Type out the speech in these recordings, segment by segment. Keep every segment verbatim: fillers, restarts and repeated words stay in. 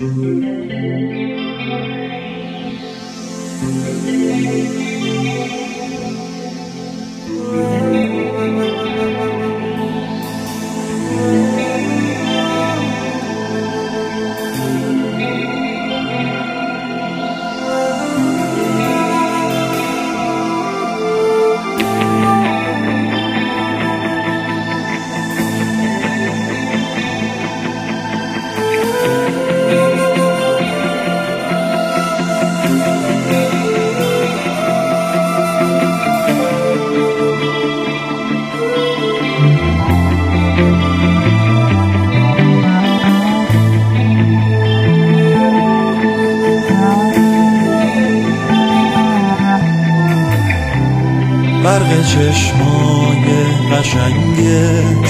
برق چشمای قشنگت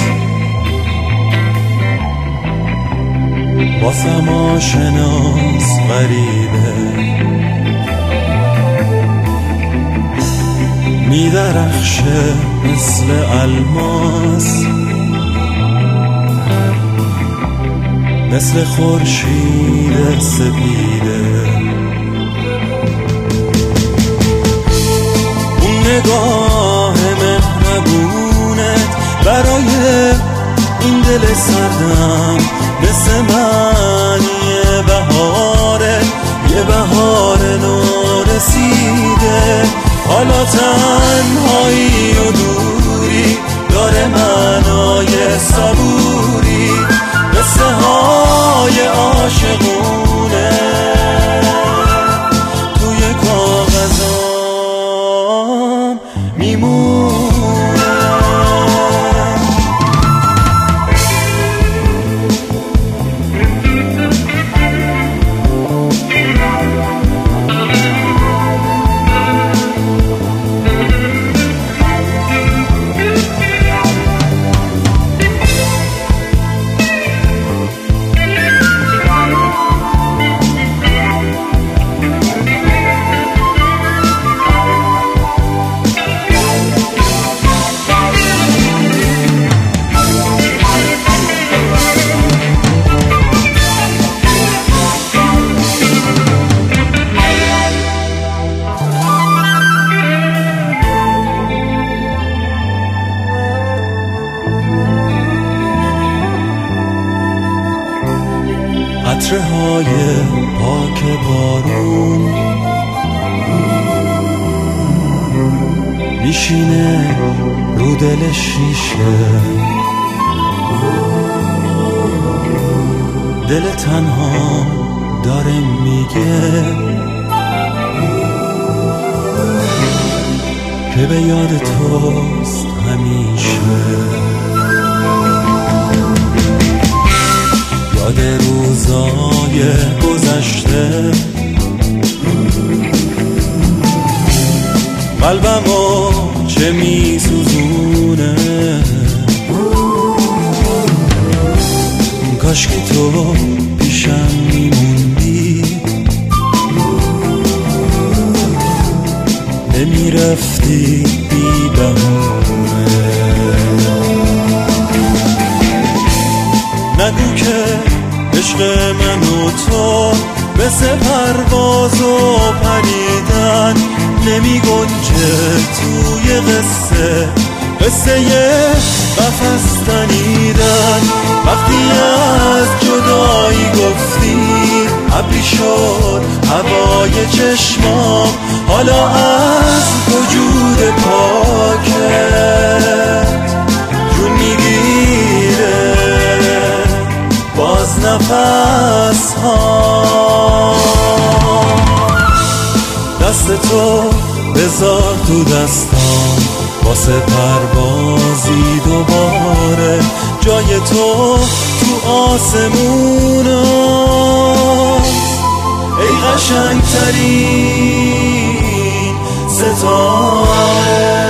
واسم آشناس غریبه، میدرخشه مثل الماس، مثل خورشید سپیده. نگاه مهربونت برای این دل سردم مثل من یه بهاره، یه بهار نو رسیده. حالا تنهایی و دوری داره معنای صبوری، قصه های عاشقونه توی کاغذا عطره های پاک بارون میشینه رو دل شیشه، دل تنها داره میگه که به یاد توست همیشه. یاد روزای گذشته قلبمو چه میسوزونه، کاش که تو پیشم میموندی، نمیرفتی بی بهونه. نگو که عشق من و تو مثل پرواز و پریدن نمی گنجه توی قصه، قصه قفس تنیدن. وقتی از جدایی گفتی ابری شد هوای چشمام، حالا از وجود پاکت جون میگیره باز نفس ها. دست تو بذار تو دستام واسه پروازی دوباره، جای تو تو آسمون ای قشنگ ترین ستاره.